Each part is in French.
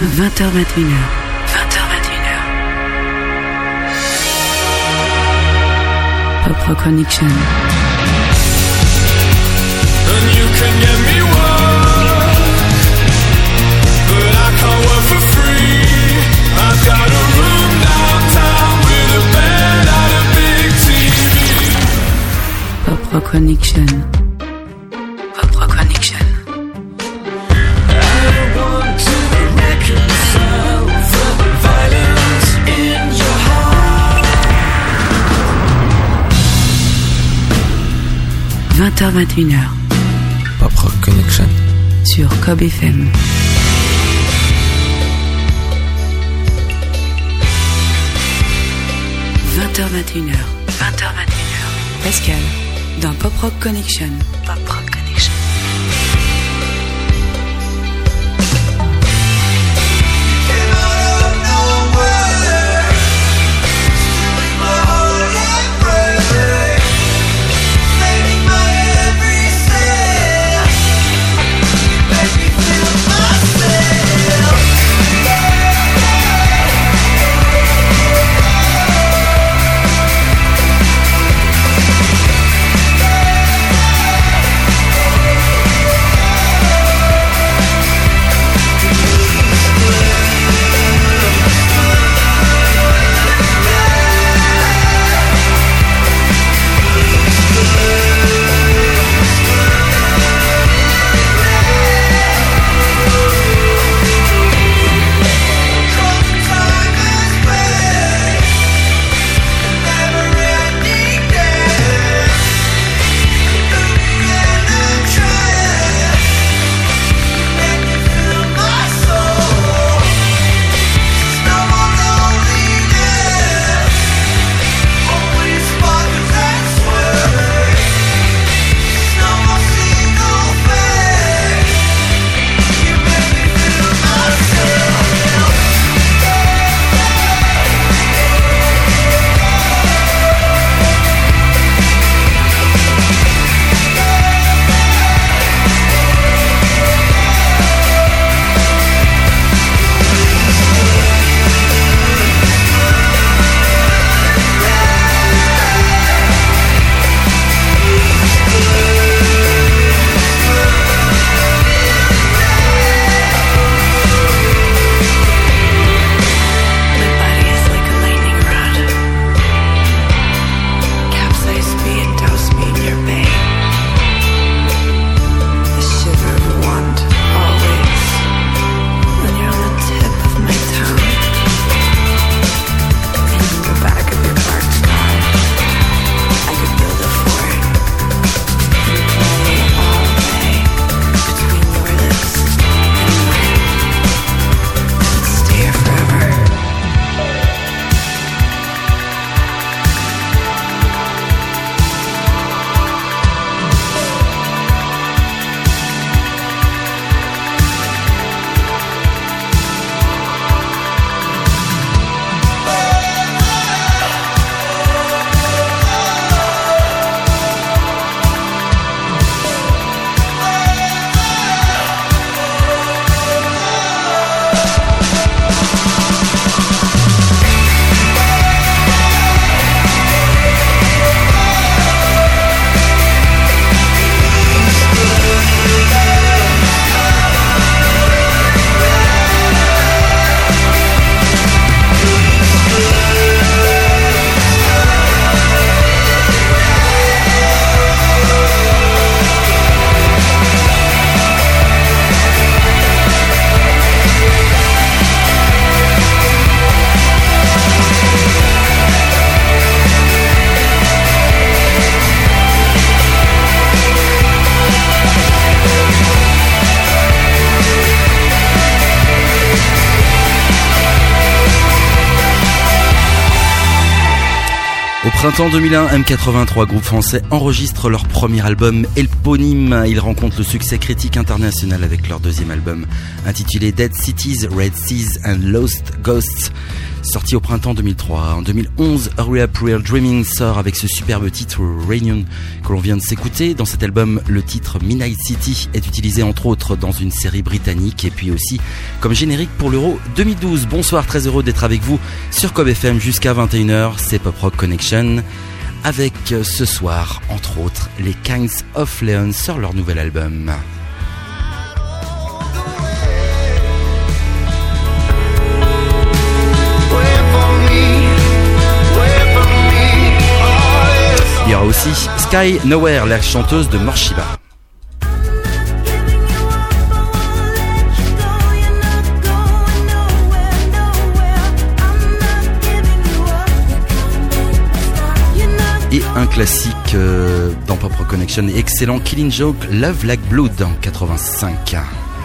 20h21h. Pop Rock Connection. And you can get me work, but I can't work for free. I've got a room downtown with a bed and a big TV. Pop Rock Connection. Pop Rock Connection. I want to reconcile the violence in your heart. 20h21h. Pop Rock Connection. Sur Cob FM. « 20h21h. Pascal, dans Pop Rock Connection. Pop Rock Connection. Au printemps 2001, M83, groupe français, enregistre leur premier album éponyme. Ils rencontrent le succès critique international avec leur deuxième album, intitulé Dead Cities, Red Seas and Lost Ghosts. sorti au printemps 2003. En 2011, Hurry Up Real Dreaming sort avec ce superbe titre Reunion que l'on vient de s'écouter. Dans cet album, le titre Midnight City est utilisé entre autres dans une série britannique et puis aussi comme générique pour l'Euro 2012. Bonsoir, très heureux d'être avec vous sur Cob FM jusqu'à 21h, c'est Pop Rock Connection. Avec ce soir, entre autres, les Kings of Leon sur leur nouvel album. Il y aura aussi Sky Nowhere, la chanteuse de Morshiba. Et un classique dans Pop Rock Connection, excellent Killing Joke, Love Like Blood en 85.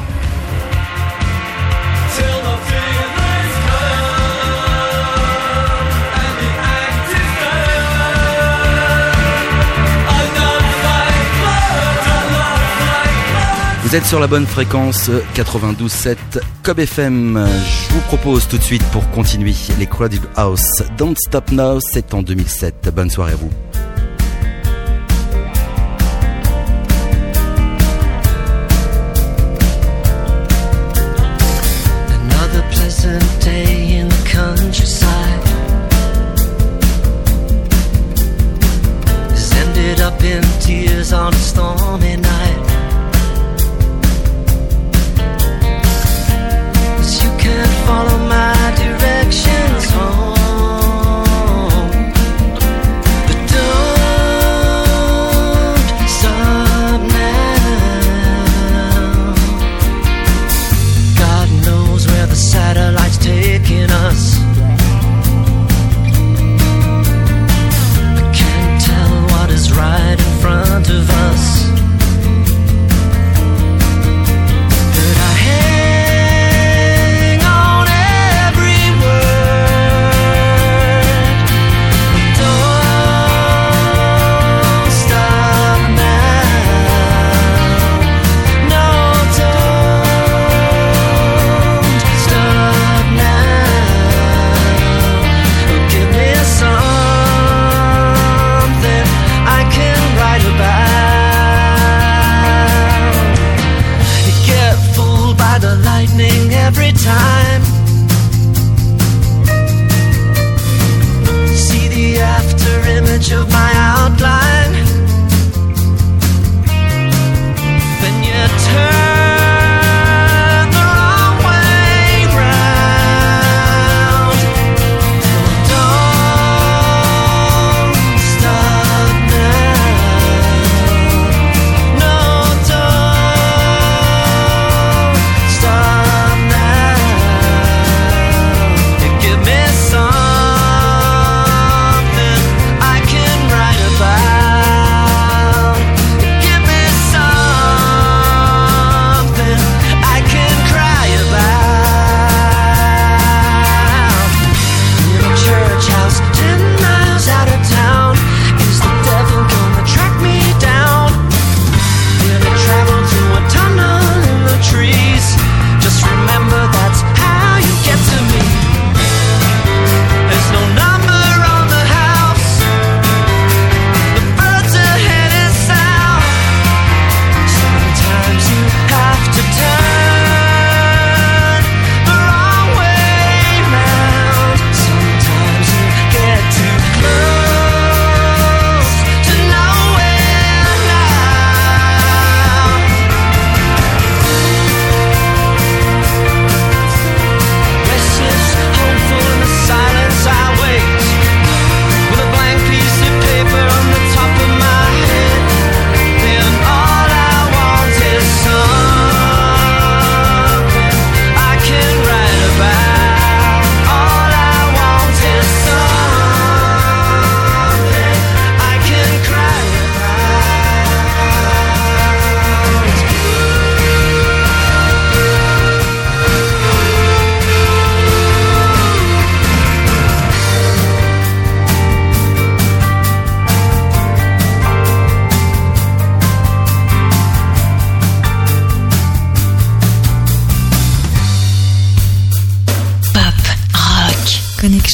Vous êtes sur la bonne fréquence 92.7 Cob FM. Je vous propose tout de suite pour continuer les Crowded House. Don't Stop Now, c'est en 2007. Bonne soirée à vous. Another pleasant day in the countryside has ended up in tears on a stormy night. Follow my directions home, but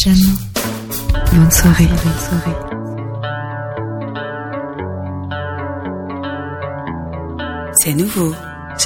Connection. Bonne soirée. C'est nouveau.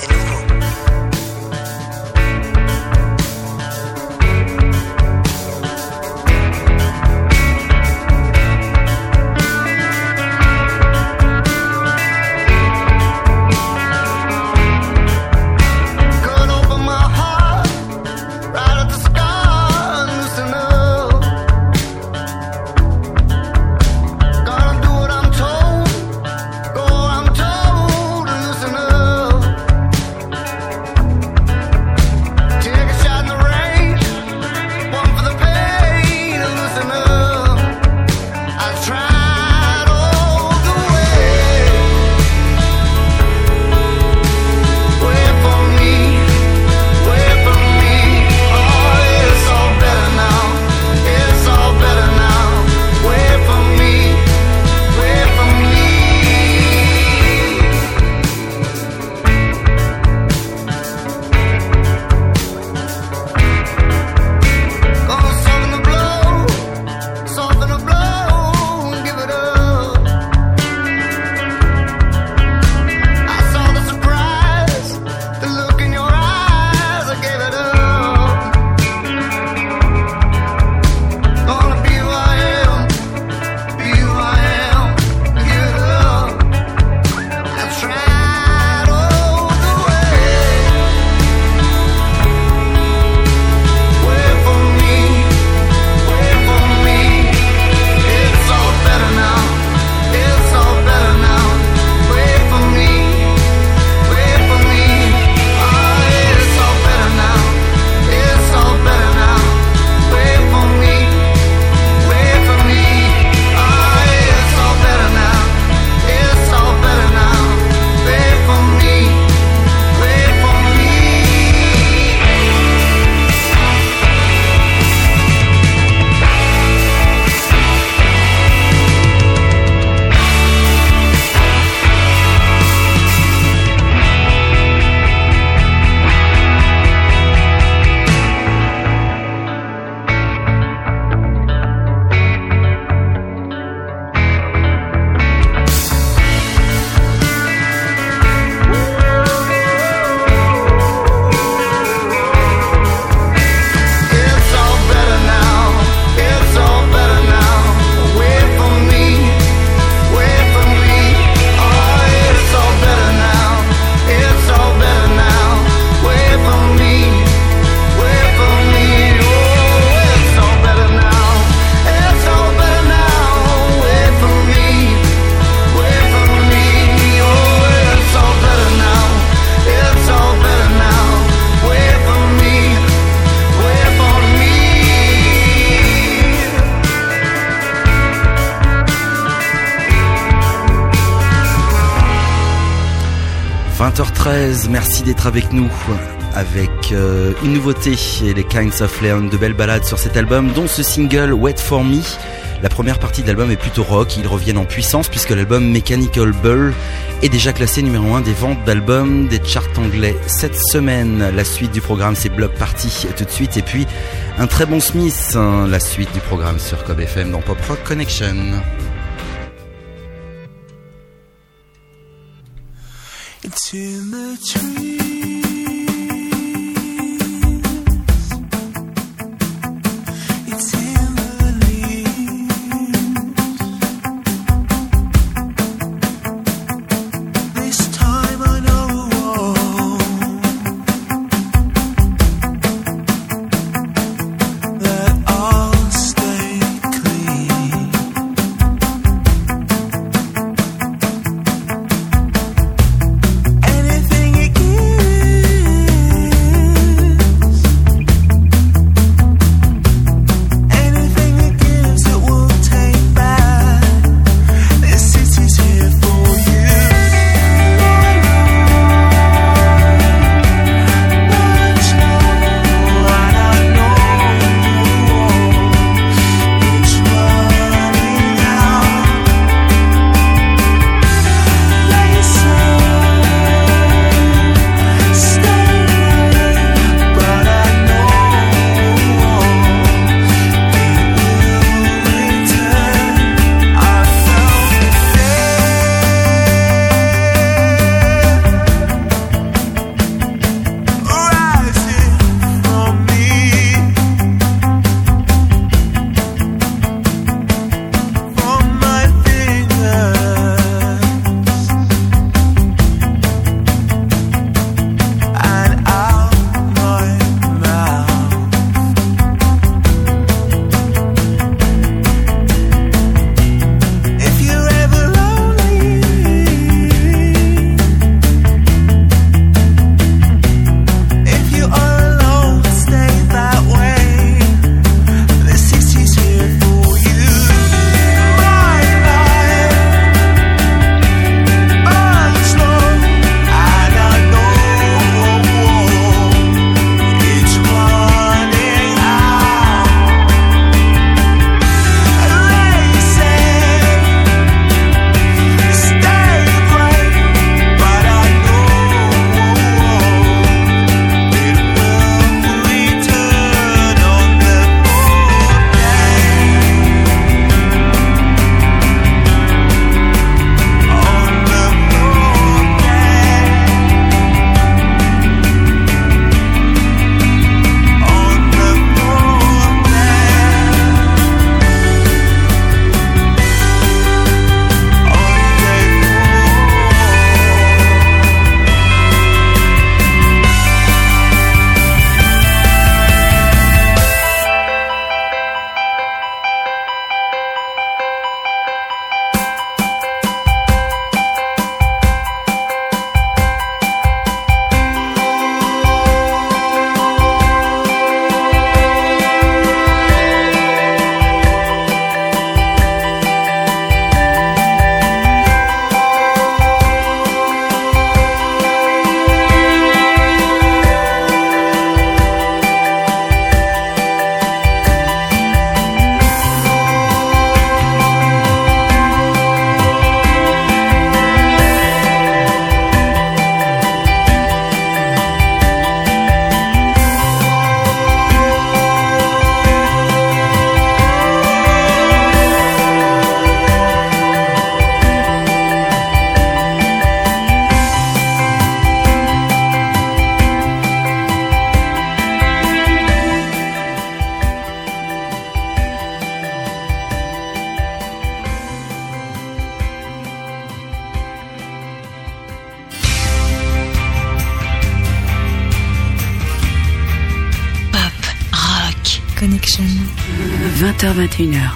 Merci d'être avec nous avec une nouveauté et les Kinds of Leon, de belles ballades sur cet album, dont ce single Wait For Me. La première partie de l'album est plutôt rock, ils reviennent en puissance puisque l'album Mechanical Bull est déjà classé numéro 1 des ventes d'albums des charts anglais cette semaine. La suite du programme, c'est Block Party tout de suite, et puis un très bon Smith, la suite du programme sur Cob FM dans Pop Rock Connection. It's in the trees. It's in the leaves. This time I know that I'll stay clean. Anything you give Connection. 20h-21h.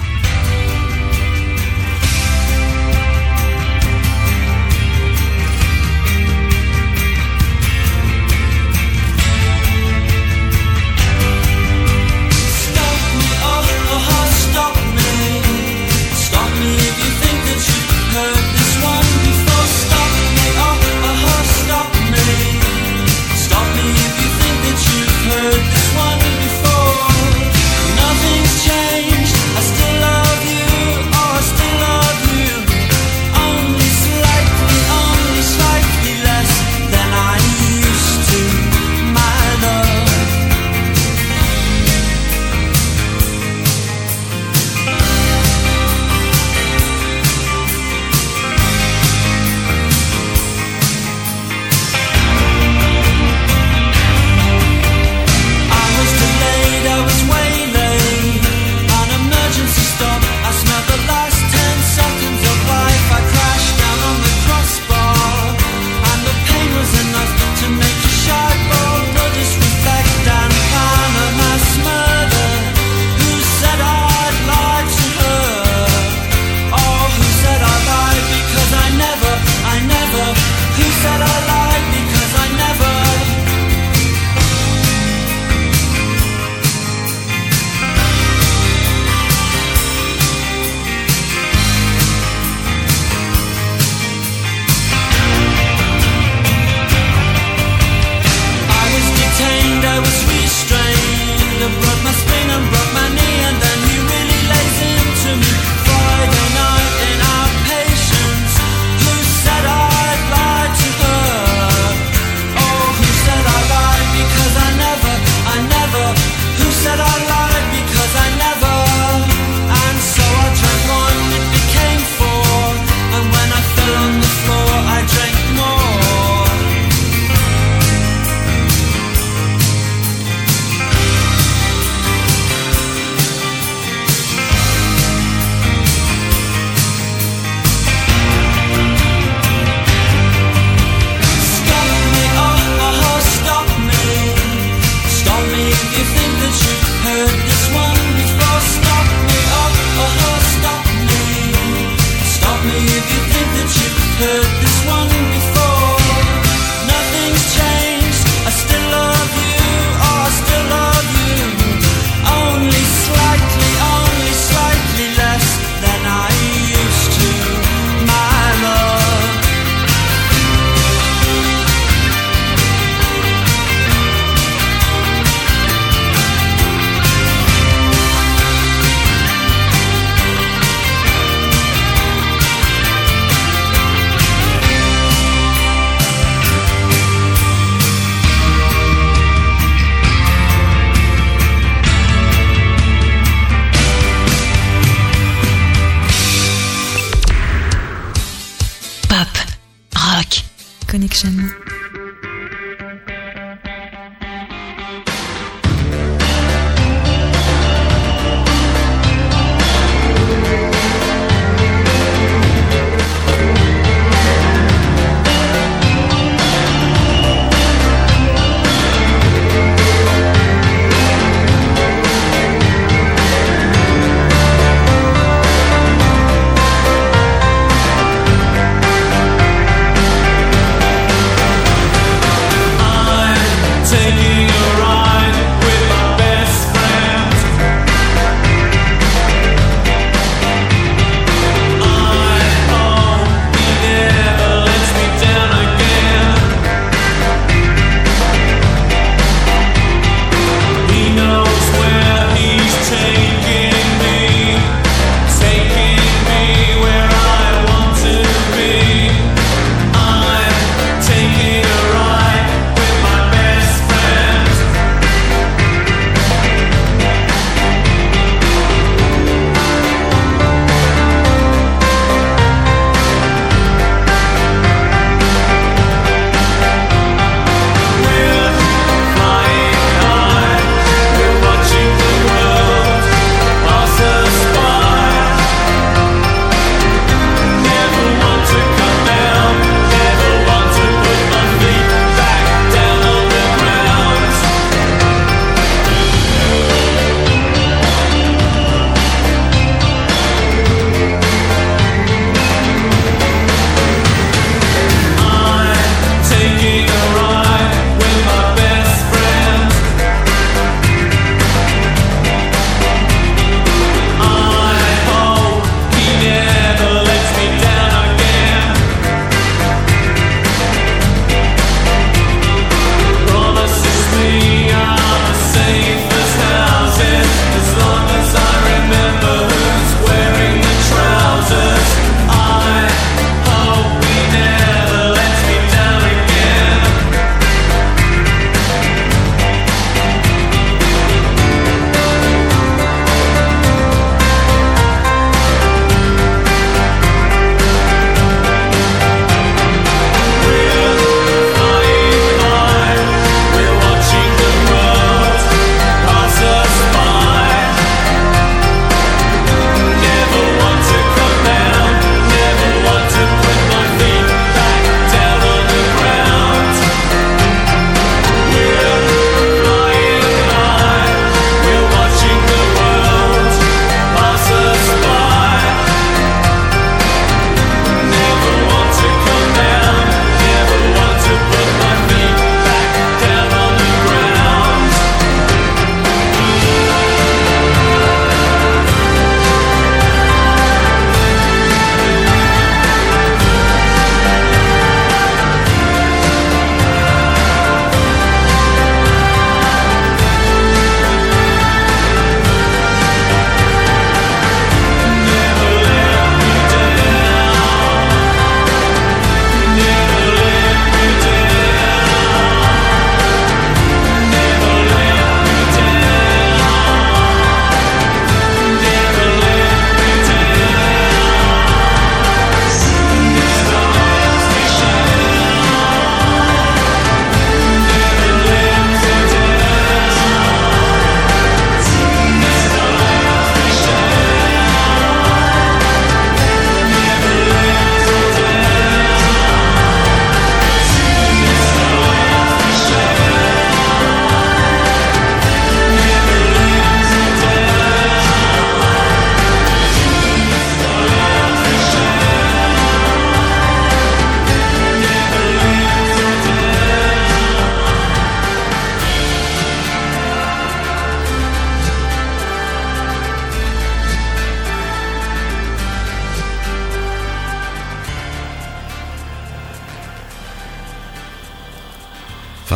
Connection.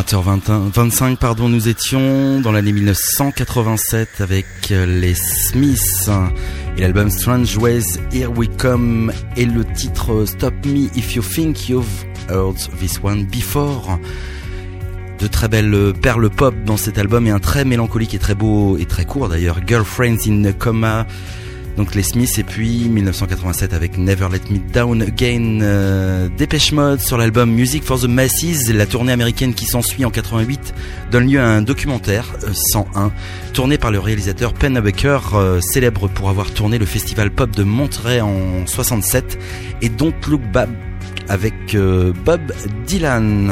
20h25, nous étions dans l'année 1987 avec les Smiths et l'album Strange Ways, Here We Come et le titre Stop Me If You Think You've Heard This One Before. De très belles perles pop dans cet album et un très mélancolique et très beau et très court d'ailleurs, Girlfriends in a Coma. Donc les Smiths, et puis 1987 avec Never Let Me Down Again. Depeche Mode sur l'album Music for the Masses. La tournée américaine qui s'ensuit en 88 donne lieu à un documentaire 101 tourné par le réalisateur Pennebaker, célèbre pour avoir tourné le festival pop de Monterey en 67, et Don't Look Back avec Bob Dylan.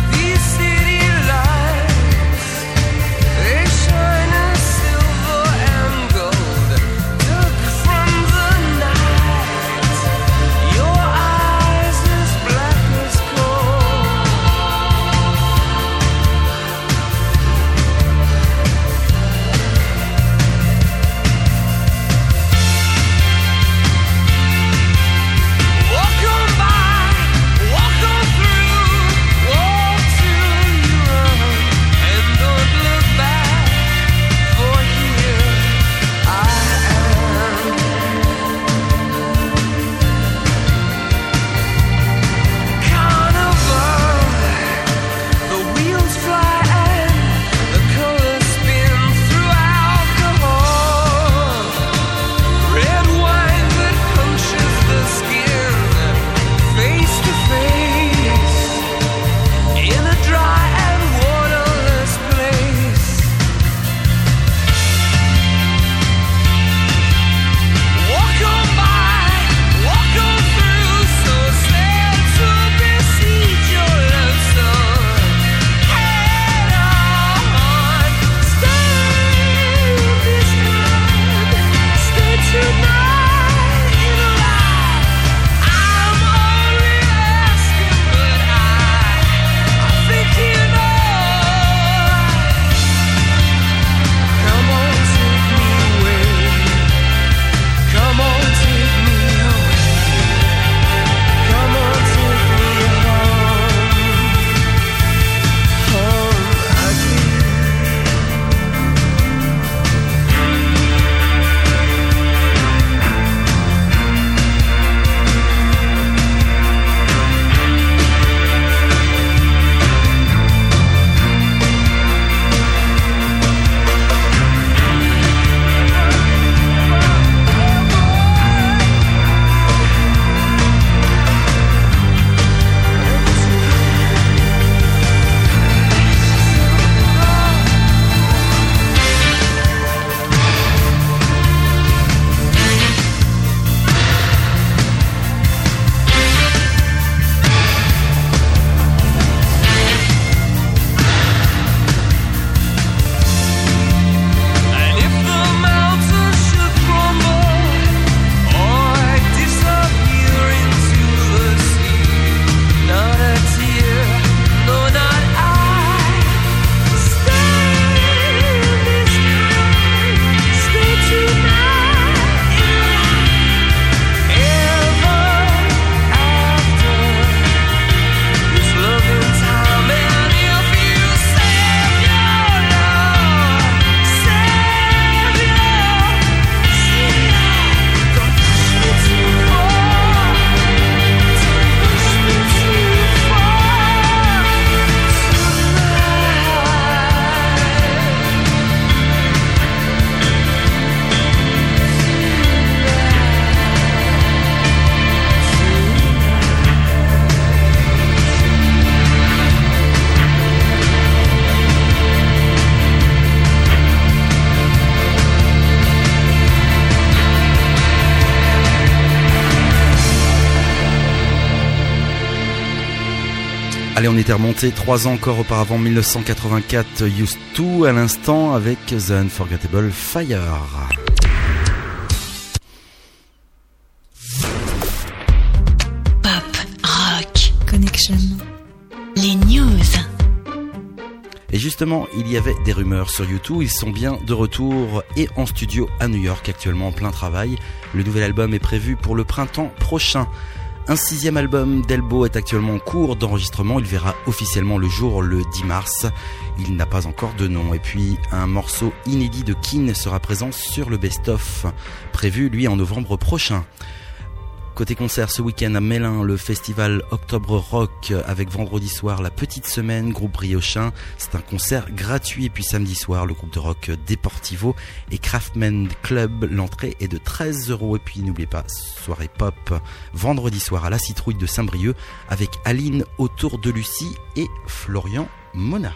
They shine a silver Allez, on était remonté 3 ans encore auparavant, 1984, Used To à l'instant avec The Unforgettable Fire. Pop, rock, connection. Les news. Et justement, il y avait des rumeurs sur U2, ils sont bien de retour et en studio à New York, actuellement en plein travail. Le nouvel album est prévu pour le printemps prochain. Un 6e album d'Elbow est actuellement en cours d'enregistrement, il verra officiellement le jour le 10 mars. Il n'a pas encore de nom. Et puis un morceau inédit de Keane sera présent sur le best-of, prévu lui en novembre prochain. Côté concert ce week-end à Melun, le festival Octobre Rock avec vendredi soir la Petite Semaine, groupe briochin. C'est un concert gratuit. Et puis samedi soir, le groupe de rock Deportivo et Craftman Club. L'entrée est de 13 €. Et puis n'oubliez pas, soirée pop vendredi soir à la Citrouille de Saint-Brieuc avec Aline autour de Lucie et Florian Mona.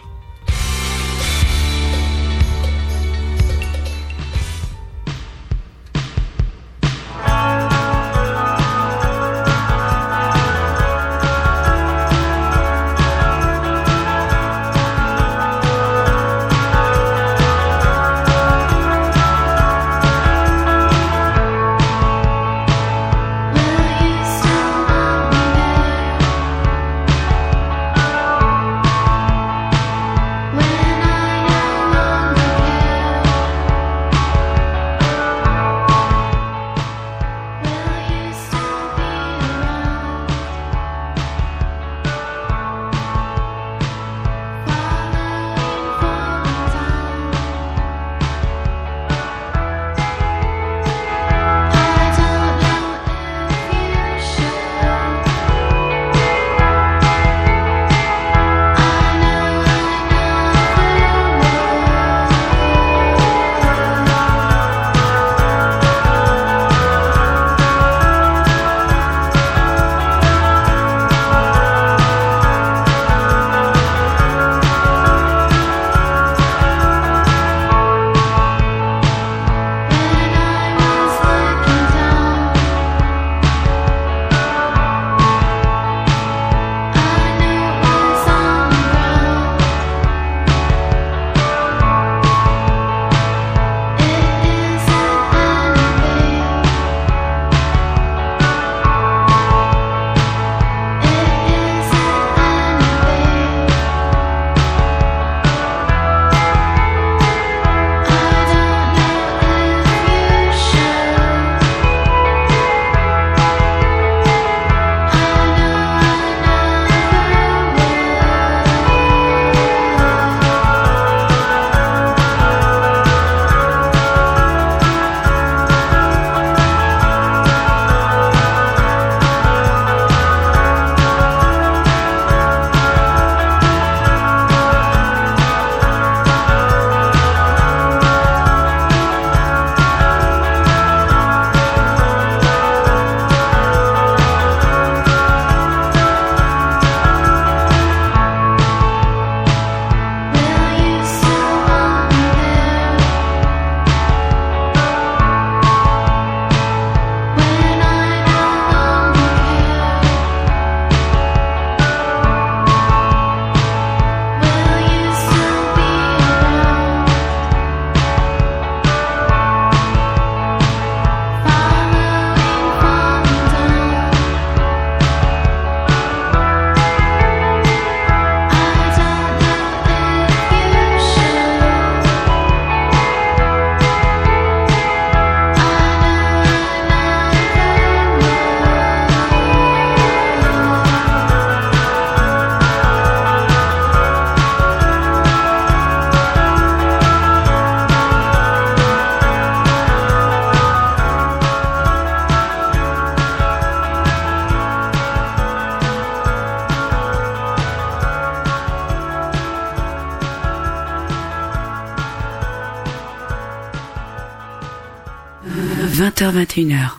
« 20h-21h.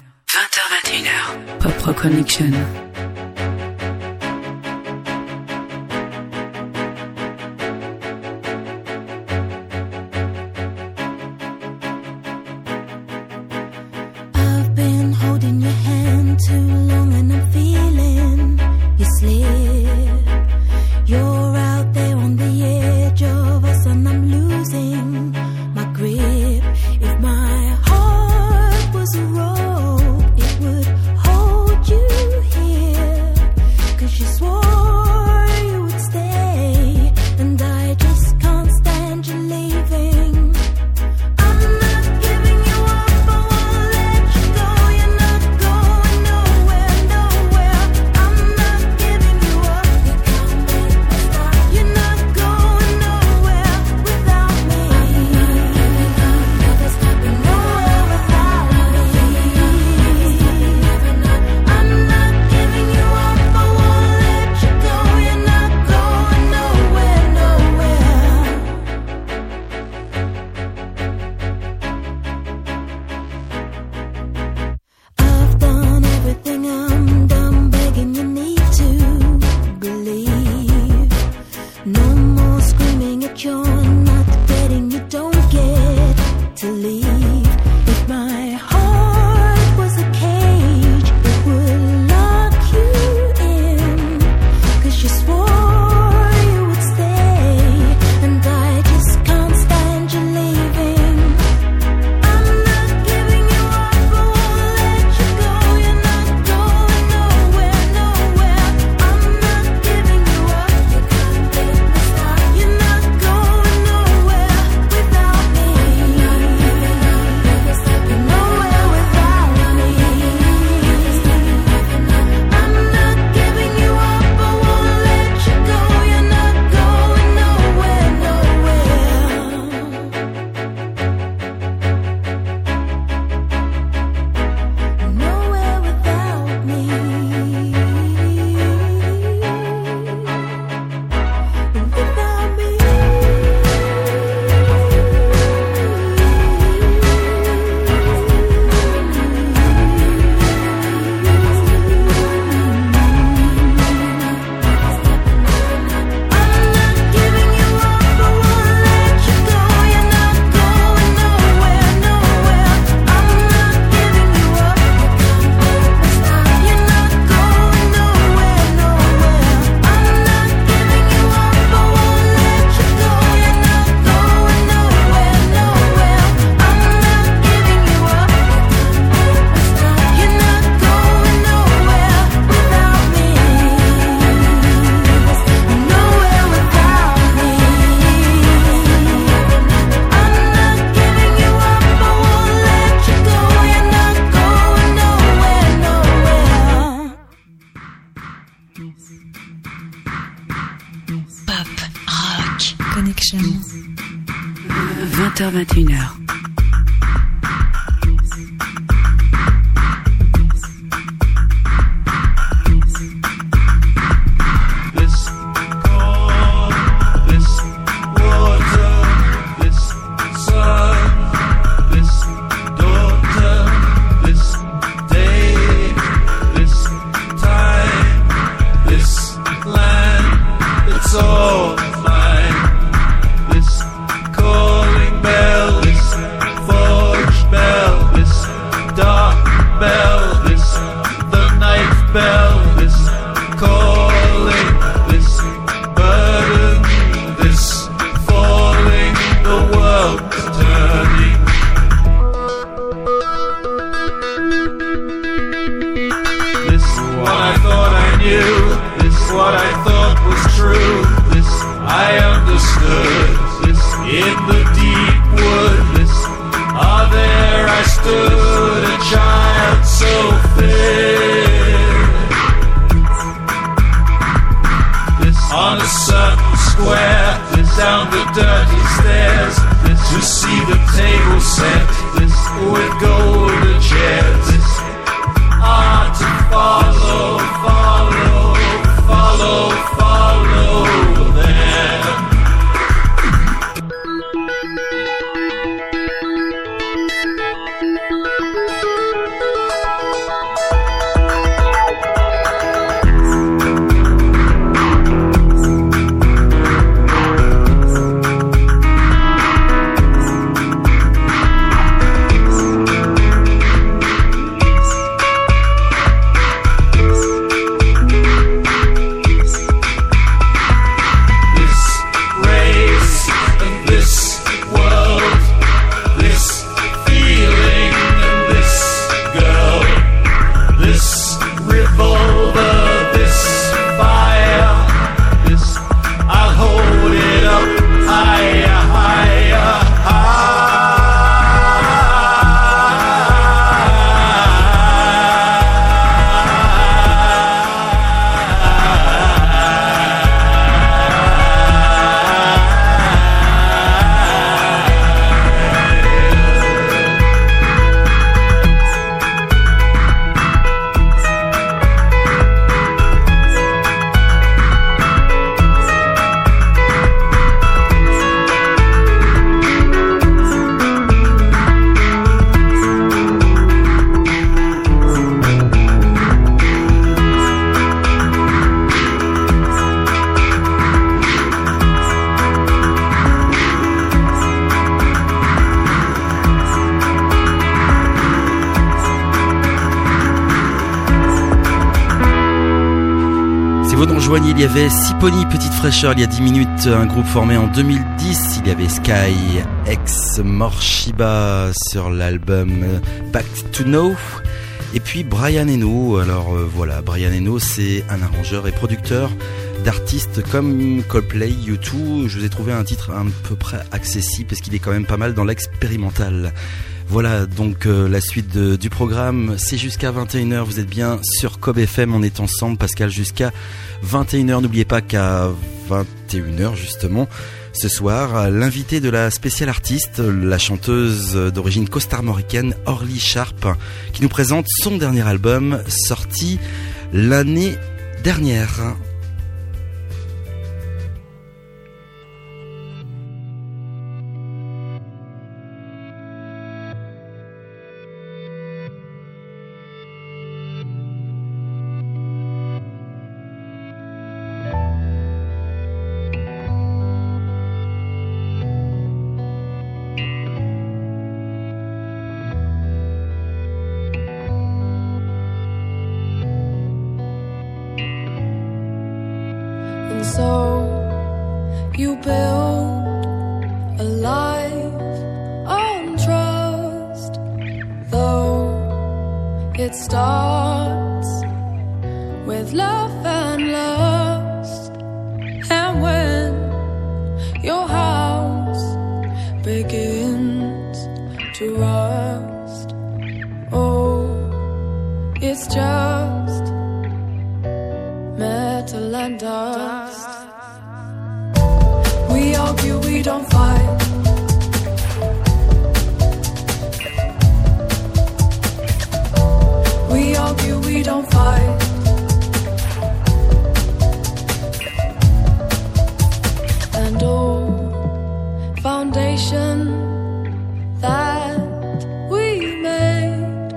20h-21h. Pop Rock Connection. I've been holding your hand too long and I'm feeling you slip. 20h-21h. Il y avait Siponi, Petite Fraîcheur, il y a 10 minutes, un groupe formé en 2010. Il y avait Sky, ex Morshiba sur l'album Back to Know. Et puis Brian Eno. Alors voilà, Brian Eno, c'est un arrangeur et producteur d'artistes comme Coldplay, U2. Je vous ai trouvé un titre à peu près accessible parce qu'il est quand même pas mal dans l'expérimental. Voilà donc la suite du programme, c'est jusqu'à 21h, vous êtes bien sur Cob FM, on est ensemble Pascal jusqu'à 21h, n'oubliez pas qu'à 21h justement, ce soir, l'invité de la spéciale artiste, la chanteuse d'origine costarmoricaine Orly Sharp, qui nous présente son dernier album sorti l'année dernière. We argue, we don't fight. don't fight. And oh, foundation that we made,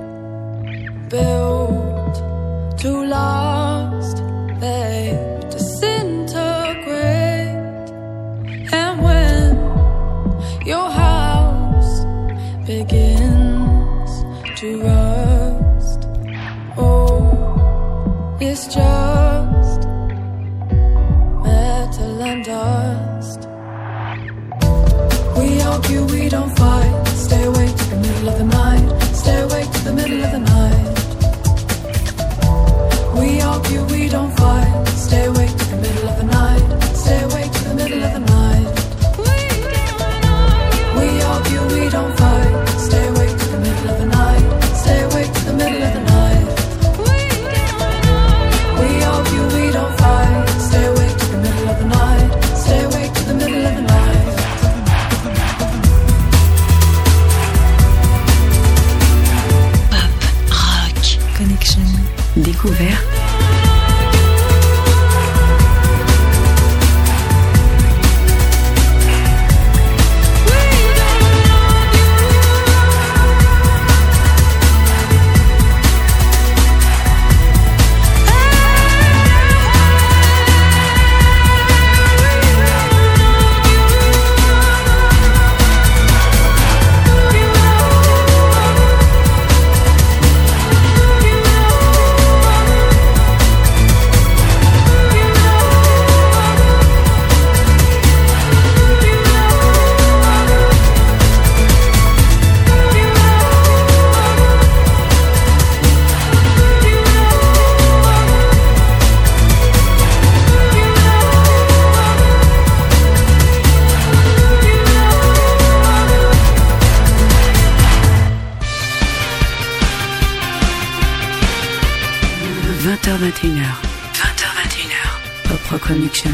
built to last, they disintegrate. And when your house begins to rust, oh, it's just metal and dust. We argue, we don't fight. Stay awake to the middle of the night. Stay awake to the middle of the night. We argue, we don't fight. Stay awake to the middle of the night. Stay awake to the middle of the night. We argue, we don't fight. Stay awake to the middle of the night. Stay awake to the middle of the night. We argue, we don't fight. Stay awake to the middle of the night. Stay awake to the middle of the night. Connection. Découvert. Pop Rock Connection.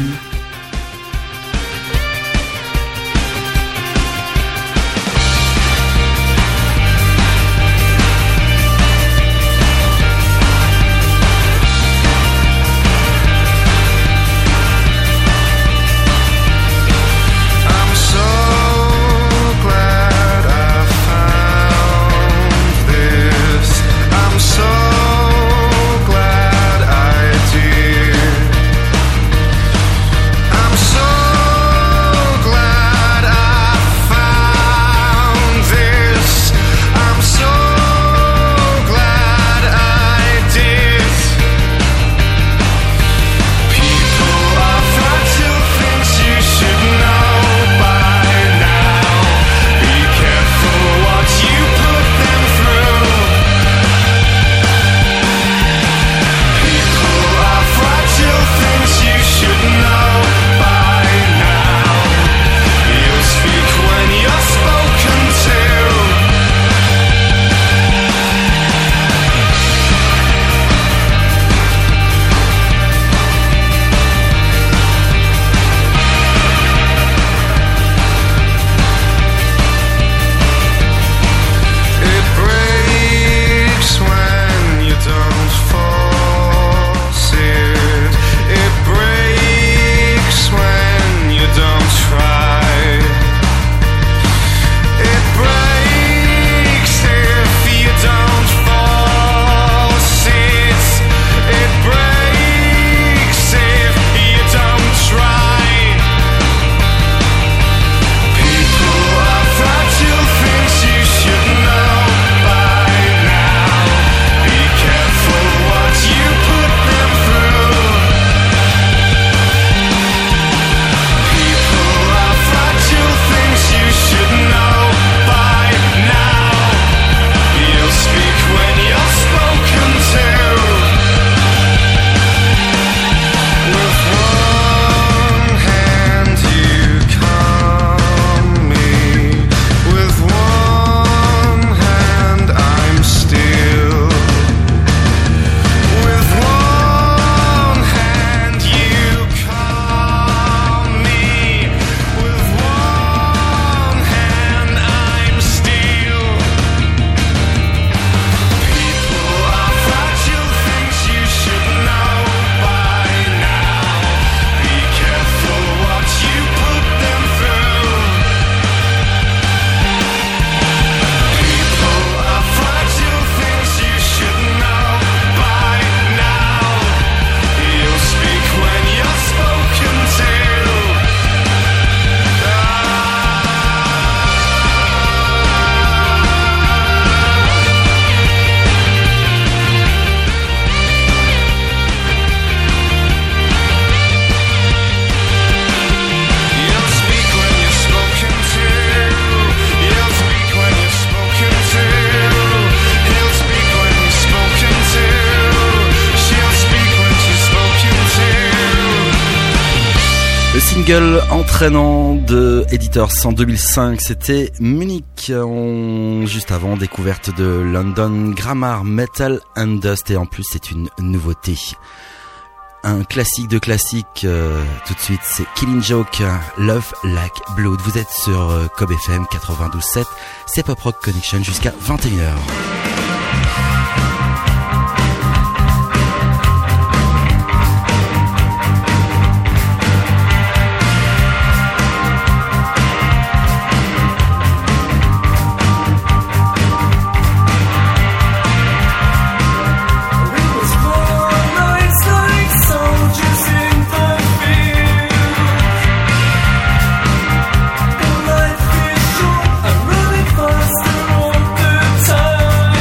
So glad I did. Single entraînant de Editors en 2005, c'était Munich. Juste avant, découverte de London Grammar, Metal and Dust, et en plus c'est une nouveauté. Un classique de classique, tout de suite, c'est Killing Joke, Love Like Blood. Vous êtes sur Cob FM 92.7, c'est Pop Rock Connection jusqu'à 21h. Faster all the time.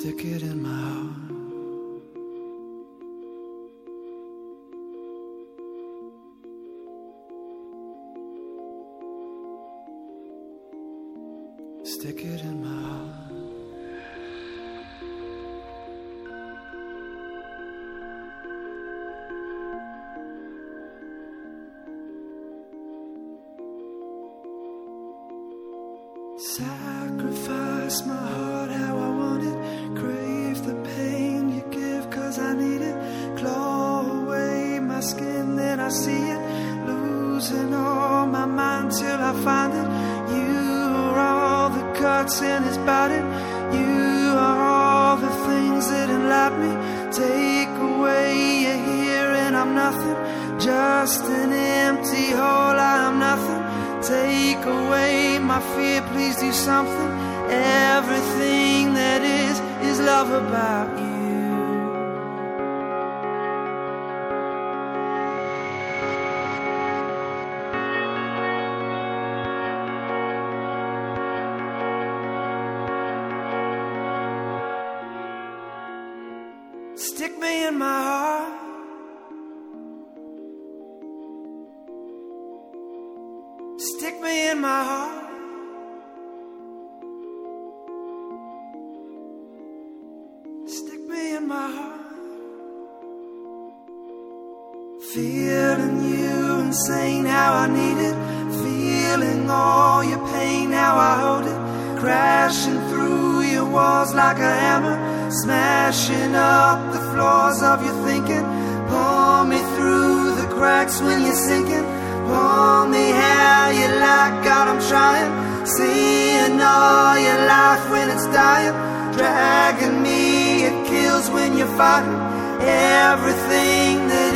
Stick it in my heart. Stick it in my heart. Sacrifice my heart how I want it. Crave the pain you give cause I need it. Claw away my skin then I see it. Losing all my mind till I find it. You are all the cuts in his body. You are all the things that enlighten me. Take away your here and I'm nothing. Just an empty hole, I am nothing. Take away my fear, please do something. Everything that is love about you. Stick me in my heart. Stick me in my heart. Stick me in my heart. Feeling you insane, how I need it. Feeling all your pain, how I hold it. Crashing through your walls like a hammer. Smashing up the floors of your thinking. Pull me through the cracks when you're sinking. Pull me how you like, God I'm trying. Seeing all your life when it's dying. Dragging me, it kills when you're fighting. Everything that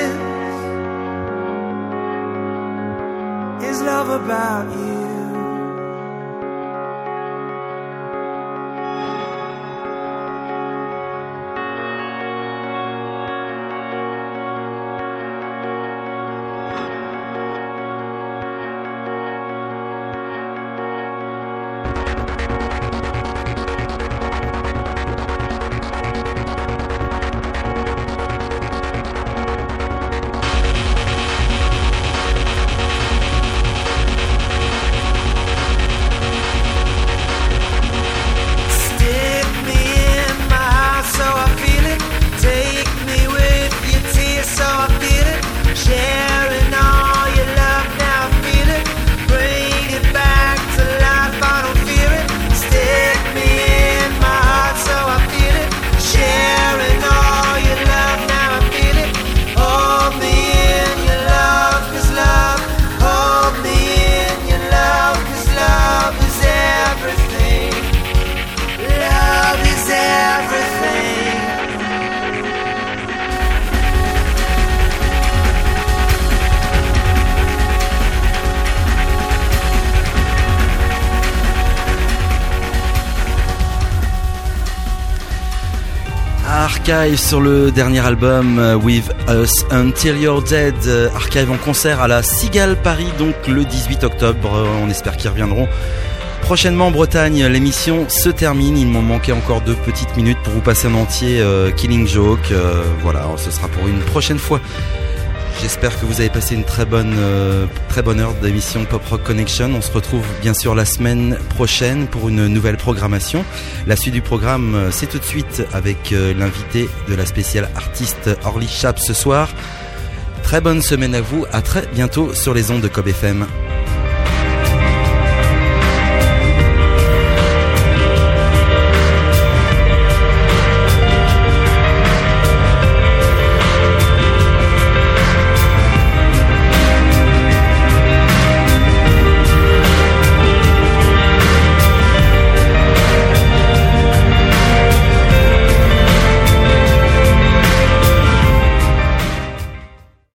is love about you. Archive sur le dernier album With Us Until You're Dead. Archive en concert à la Cigale Paris, donc le 18 octobre. On espère qu'ils reviendront prochainement en Bretagne. L'émission se termine. Il m'en manquait encore 2 petites minutes pour vous passer en entier Killing Joke. Voilà, ce sera pour une prochaine fois. J'espère que vous avez passé une très bonne heure d'émission Pop Rock Connection. On se retrouve bien sûr la semaine prochaine pour une nouvelle programmation. La suite du programme, c'est tout de suite avec l'invité de la spéciale artiste Orly Chap ce soir. Très bonne semaine à vous, à très bientôt sur les ondes de Cob FM.